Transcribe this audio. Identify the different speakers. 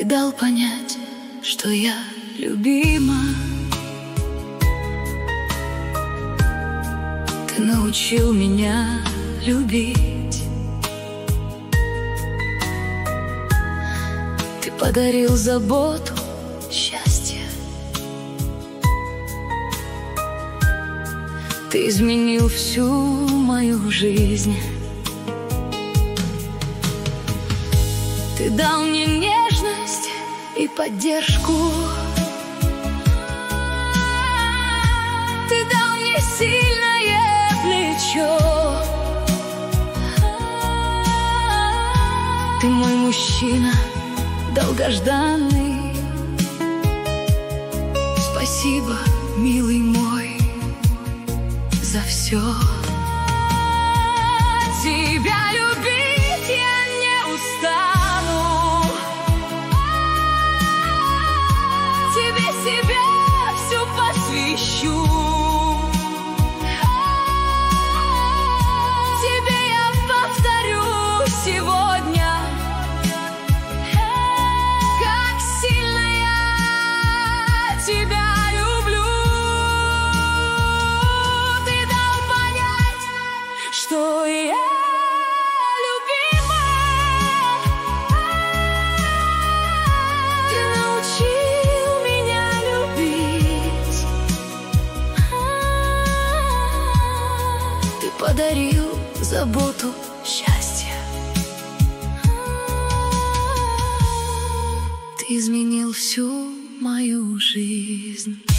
Speaker 1: дал понять, что я любима. Ты научил меня любить. Ты подарил заботу, счастье. Ты изменил всю мою жизнь. Ты дал мне нежность и поддержку. Ты дал мне сильное плечо. Ты мой мужчина долгожданный. Спасибо, милый мой, за все. Тебя любить я не устану. Тебе себя всю посвящу. Тебе я повторю сегодня, как сильно я тебя люблю. Ты дал понять, что я любима. Ты научил меня любить. Ты подарил заботу, счастье. Ты изменил всю мою жизнь.